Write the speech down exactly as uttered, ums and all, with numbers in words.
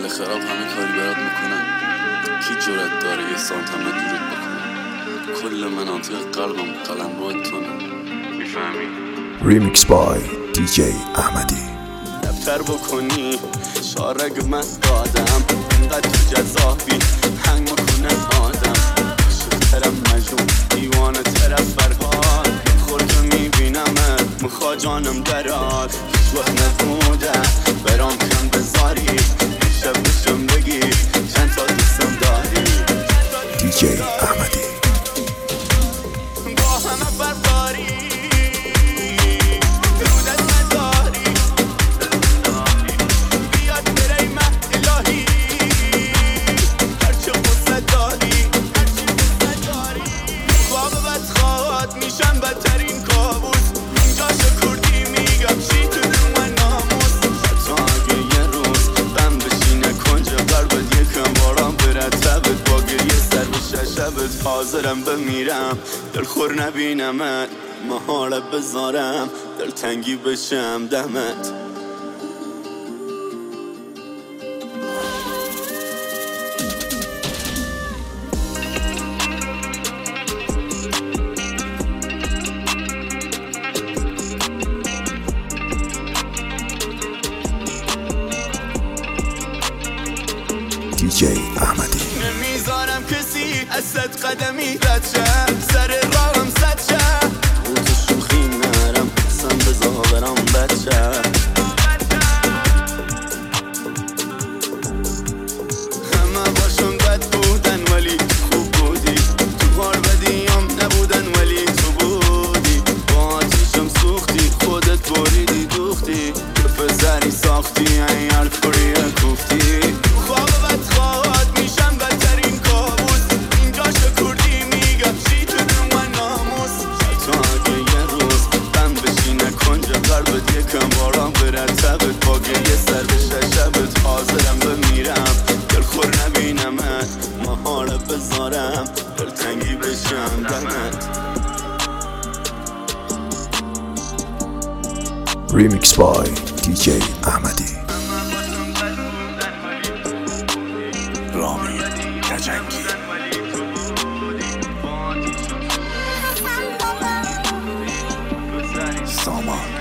دل خراب همه کاری برات میکنن، کی جرأت داره یه سانتمتر دورت بکنه؟ کل مناطق قلبم قلم روی تونه، میفهمی؟ ریمیکس بای دی جی احمدی. دفتر بکنی شارگ من دادم، اینقدر تو جذابی هنگ میکنه آدم، شدترم مجنون دیوانه طرف فرهاد، خورده میبینمت مخوا جانم دراد، هیچ وقت نبودم برام کم بذاری، شب بشم بگی چند تا دوستم داری. دی جی احمدی با همه برداری رو دست نداری، بیاد بره مهد الهی، هرچه قصه داری خواب بدخواد میشم بدترین کابوس، اینجا شکردی میگم چی تو دل من ناموس، حتی اگه یه روز غم بشینه کنج قلبت یکم بارم بره تبت، با گریه سر بشه شبت حاضرم بمیرم دلخور نبینمت، محاله بذارم دلتنگی بشم دمت. دی جی احمدی. نمیذارم کسی از صد قدمی رد شه، سر راهم صد شه، او تو شوخی نرم سم بزا برام بچه، همه باشون بد بودن ولی خوب بودی، تو بار بدیم نبودن ولی تو بودی، با آتیشم سوختی خودت بریدی دوختی، تو پسری ساختی این الکوری کوفتی، خواب بدخواد میشم بدترین کابوس، اینجا شکردی میگم چی تو دل من ناموس، حتی اگه یه روز غم بشینه کنج قلبت یکم بارم بره تبت، با گریه سر بشه شبت حاضرم بمیرم دلخور نبینمت، محاله بذارم دلتنگی بشم دمت. ریمیکس بای دی جی احمدی. رامی تجنگی سامان